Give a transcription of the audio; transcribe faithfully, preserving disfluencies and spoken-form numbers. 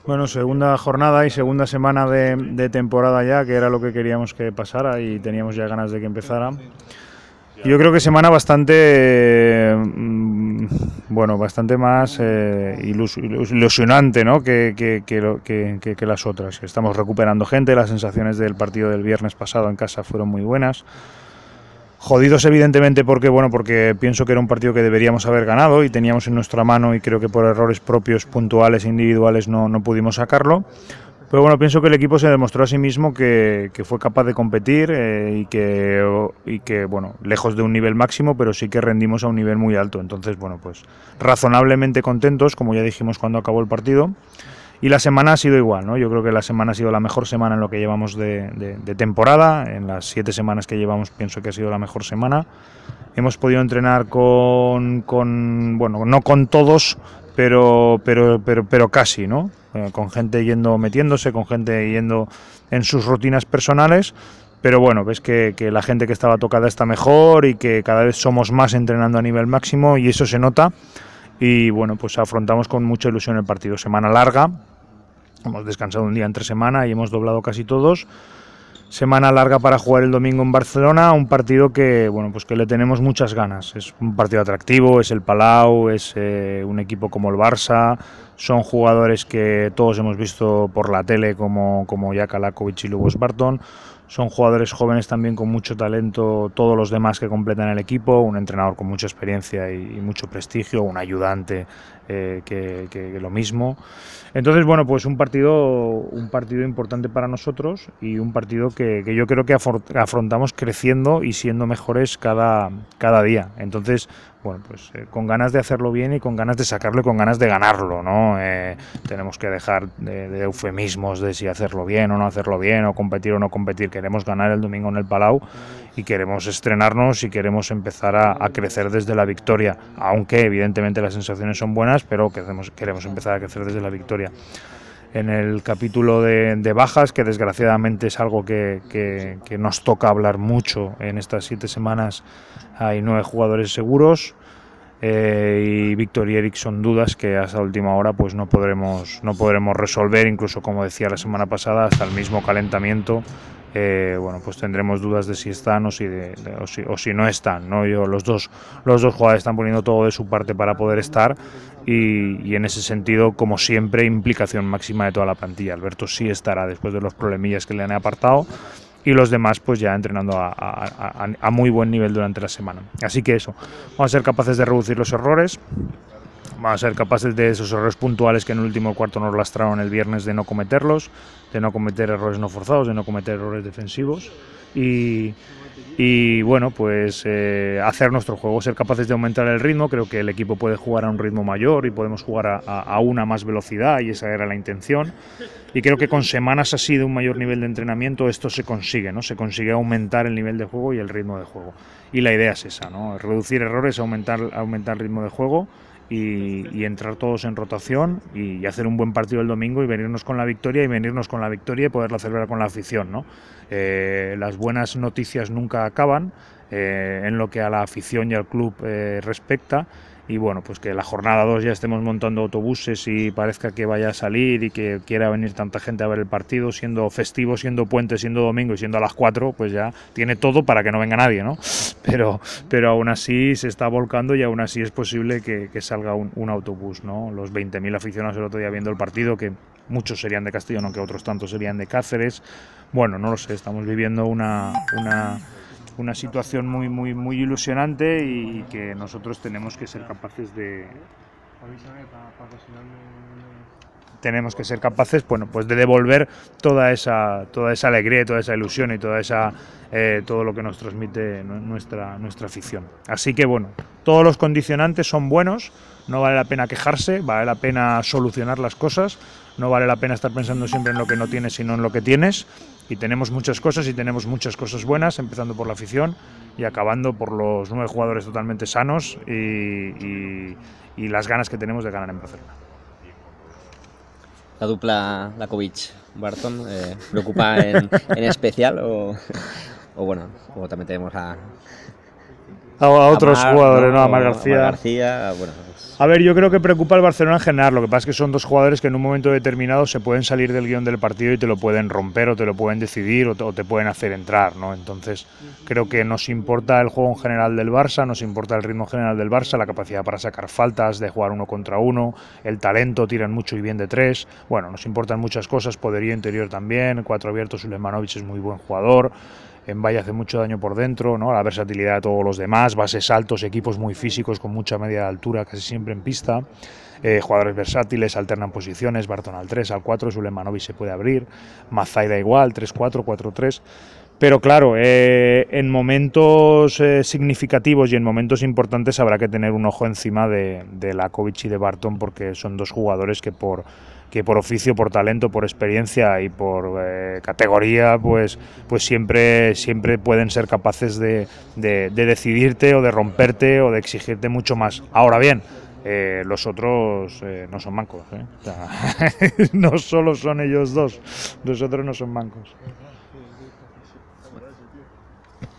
Bueno, segunda jornada y segunda semana de, de temporada ya, que era lo que queríamos que pasara y teníamos ya ganas de que empezara. Yo creo que semana bastante, eh, bueno, bastante más eh, ilus ilusionante, ¿no? que, que, que, que, que las otras. Estamos recuperando gente, las sensaciones del partido del viernes pasado en casa fueron muy buenas. Jodidos evidentemente porque bueno porque pienso que era un partido que deberíamos haber ganado y teníamos en nuestra mano y creo que por errores propios, puntuales e individuales no, no pudimos sacarlo. Pero bueno, pienso que el equipo se demostró a sí mismo que, que fue capaz de competir eh, y, que, y que, bueno, lejos de un nivel máximo, pero sí que rendimos a un nivel muy alto. Entonces, bueno, pues razonablemente contentos, como ya dijimos cuando acabó el partido. Y la semana ha sido igual, ¿no? Yo creo que la semana ha sido la mejor semana en lo que llevamos de, de, de temporada. En las siete semanas que llevamos pienso que ha sido la mejor semana. Hemos podido entrenar con, con bueno, no con todos, pero, pero, pero, pero casi, ¿no? Eh, con gente yendo metiéndose, con gente yendo en sus rutinas personales. Pero bueno, ves que, que la gente que estaba tocada está mejor y que cada vez somos más entrenando a nivel máximo y eso se nota. Y bueno, pues afrontamos con mucha ilusión el partido. Semana larga, hemos descansado un día entre semana y hemos doblado casi todos. Semana larga para jugar el domingo en Barcelona, un partido que bueno pues que le tenemos muchas ganas. Es un partido atractivo, es el Palau, es eh, un equipo como el Barça, son jugadores que todos hemos visto por la tele como, como Jaka Lakovic y Lubos Barton. Son jugadores jóvenes también con mucho talento, todos los demás que completan el equipo, un entrenador con mucha experiencia y, y mucho prestigio, un ayudante eh, que, que, que lo mismo. Entonces, bueno, pues un partido, un partido importante para nosotros y un partido que, que yo creo que afrontamos creciendo y siendo mejores cada, cada día. Entonces, bueno, pues eh, con ganas de hacerlo bien y con ganas de sacarlo y con ganas de ganarlo, ¿no? Eh, tenemos que dejar de, de eufemismos de si hacerlo bien o no hacerlo bien, o competir o no competir. Queremos ganar el domingo en el Palau y queremos estrenarnos y queremos empezar a, a crecer desde la victoria, aunque evidentemente las sensaciones son buenas, pero queremos, queremos empezar a crecer desde la victoria. En el capítulo de, de bajas, que desgraciadamente es algo que, que, que nos toca hablar mucho en estas siete semanas, hay nueve jugadores seguros eh, y Víctor y Eric son dudas que hasta última hora pues no podremos, no podremos resolver, incluso como decía la semana pasada, hasta el mismo calentamiento. Eh, bueno, pues tendremos dudas de si están o si, de, de, o si, o si no están, ¿no? Yo, los, dos, los dos jugadores están poniendo todo de su parte para poder estar y, y en ese sentido, como siempre, implicación máxima de toda la plantilla. Alberto sí estará después de los problemillas que le han apartado y los demás pues ya entrenando a, a, a, a muy buen nivel durante la semana. Así que eso, vamos a ser capaces de reducir los errores. Vamos a ser capaces de esos errores puntuales que en el último cuarto nos lastraron el viernes, de no cometerlos, de no cometer errores no forzados, de no cometer errores defensivos y, y bueno, pues eh, hacer nuestro juego, ser capaces de aumentar el ritmo. Creo que el equipo puede jugar a un ritmo mayor y podemos jugar a, a, a una más velocidad y esa era la intención. Y creo que con semanas así de un mayor nivel de entrenamiento esto se consigue, ¿no? Se consigue aumentar el nivel de juego y el ritmo de juego. Y la idea es esa, ¿no? Reducir errores, aumentar, aumentar el ritmo de juego. Y, y entrar todos en rotación y, y hacer un buen partido el domingo y venirnos con la victoria y venirnos con la victoria y poderla celebrar con la afición, ¿no? Eh, las buenas noticias nunca acaban eh, en lo que a la afición y al club eh, respecta. Y bueno, pues que la jornada dos ya estemos montando autobuses y parezca que vaya a salir y que quiera venir tanta gente a ver el partido, siendo festivo, siendo puente, siendo domingo y siendo a las cuatro, pues ya tiene todo para que no venga nadie, ¿no? Pero, pero aún así se está volcando y aún así es posible que, que salga un, un autobús, ¿no? Los veinte mil aficionados el otro día viendo el partido, que muchos serían de Castellón, aunque otros tantos serían de Cáceres. Bueno, no lo sé, estamos viviendo una... una una situación muy muy muy ilusionante y que nosotros tenemos que ser capaces de tenemos que ser capaces bueno pues de devolver toda esa toda esa alegría, toda esa ilusión y toda esa eh, todo lo que nos transmite nuestra nuestra afición. Así que bueno, todos los condicionantes son buenos, no vale la pena quejarse, vale la pena solucionar las cosas, no vale la pena estar pensando siempre en lo que no tienes sino en lo que tienes. Y tenemos muchas cosas y tenemos muchas cosas buenas, empezando por la afición y acabando por los nueve jugadores totalmente sanos y, y, y las ganas que tenemos de ganar en Barcelona. La dupla Lakovic-Barton eh, preocupa en, en especial o, o bueno, o también tenemos a, a, a otros a Mar, jugadores, ¿no? ¿no? A Mar García. A Mar García, bueno, pues, A ver, yo creo que preocupa al Barcelona en general, lo que pasa es que son dos jugadores que en un momento determinado se pueden salir del guión del partido y te lo pueden romper o te lo pueden decidir o te, o te pueden hacer entrar, ¿no? Entonces creo que nos importa el juego en general del Barça, nos importa el ritmo general del Barça, la capacidad para sacar faltas, de jugar uno contra uno, el talento, tiran mucho y bien de tres, bueno, nos importan muchas cosas, poderío interior también, cuatro abiertos, Sulemanovic es muy buen jugador, en Valle hace mucho daño por dentro, ¿no? La versatilidad de todos los demás, bases altos, equipos muy físicos con mucha media altura casi siempre en pista, eh, jugadores versátiles, alternan posiciones, Barton al tres, al cuatro, Sulemanovic se puede abrir, Mazaida igual, tres cuatro, cuatro tres, pero claro, eh, en momentos eh, significativos y en momentos importantes habrá que tener un ojo encima de, de Lakovic y de Barton porque son dos jugadores que por que por oficio, por talento, por experiencia y por eh, categoría, pues, pues siempre, siempre pueden ser capaces de, de, de decidirte o de romperte o de exigirte mucho más. Ahora bien, eh, los otros eh, no son mancos, ¿eh? O sea, no solo son ellos dos, los otros no son mancos.